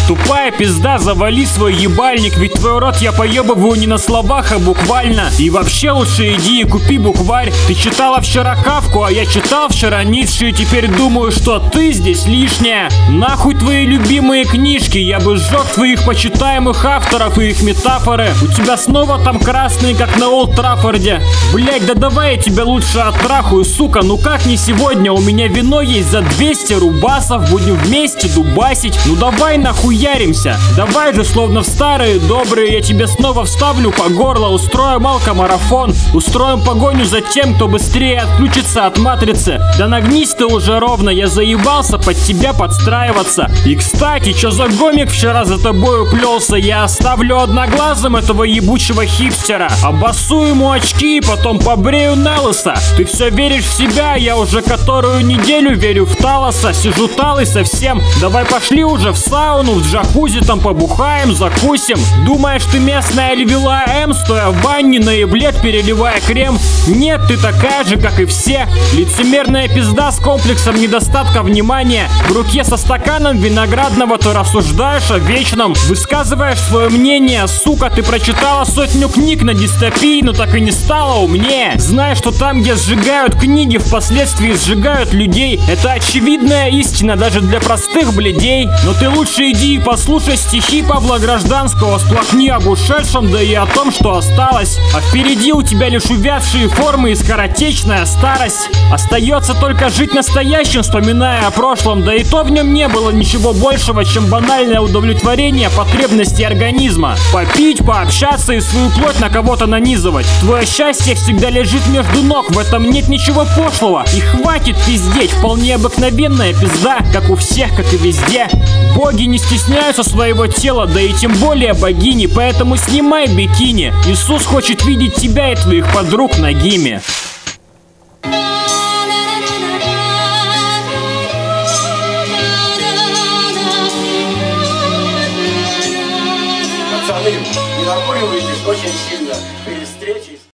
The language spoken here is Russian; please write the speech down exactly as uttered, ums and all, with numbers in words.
Тупая пизда, завали свой ебальник, ведь твой рот я поебываю не на словах, а буквально. И вообще лучше иди и купи букварь. Ты читала вчера Кавку, а я читал вчера Ницше, и теперь думаю, что ты здесь лишняя. Нахуй твои любимые книжки, я бы сжег твоих почитаемых авторов и их метафоры. У тебя снова там красные, как на Олд Траффорде. Блять, да давай я тебя лучше оттрахаю, сука, ну как не сегодня? У меня вино есть за двести рубасов, будем вместе дубасить. Ну давай нахуяримся, давай же, словно в старые добрые, я тебе снова вставлю по горло, устроим алкомарафон, устроим погоню за тем, кто быстрее отключится от матрицы. Да нагнись ты уже ровно, я заебался под тебя подстраиваться. И кстати, чё за гомик вчера за тобой уплелся? Я оставлю одноглазым этого ебучего хипстера, обоссу ему очки и потом побрею на лысо. Ты все веришь в себя, я уже которую неделю верю в Талоса, сижу талый совсем. Давай пошли уже в сауну, в джакузи там побухаем, закусим. Думаешь, ты местная Львила М, стоя в ванне на еблет, переливая крем? Нет, ты такая же, как и все. Лицемерная пизда с комплексом недостатка внимания. В руке со стаканом виноградного ты рассуждаешь о вечном, высказываешь свое мнение. Сука, ты прочитала сотню книг на дистопии, но так и не стала умнее. Знаешь, что там, где сжигают книги, впоследствии сжигают людей. Это очевидная истина даже для простых блядей. Но ты лучше иди и послушай стихи Павла Гражданского, сплакни об ушедшем, да и о том, что осталось. А впереди у тебя лишь увядшие формы и скоротечная старость. Остается только жить настоящим, вспоминая о прошлом, да и то в нем не было ничего большего, чем банальное удовлетворение потребностей организма. Попить, пообщаться и свою плоть на кого-то нанизывать. Твое счастье всегда лежит между ног, в этом нет ничего пошлого. И хватит пиздеть, вполне обыкновенная пизда, как у всех, как и везде. Боги не стесняются своего тела, да и тем более богини, поэтому снимай бикини. Иисус хочет видеть тебя и твоих подруг нагими. Пацаны, не накуривайтесь очень сильно. Перед встречей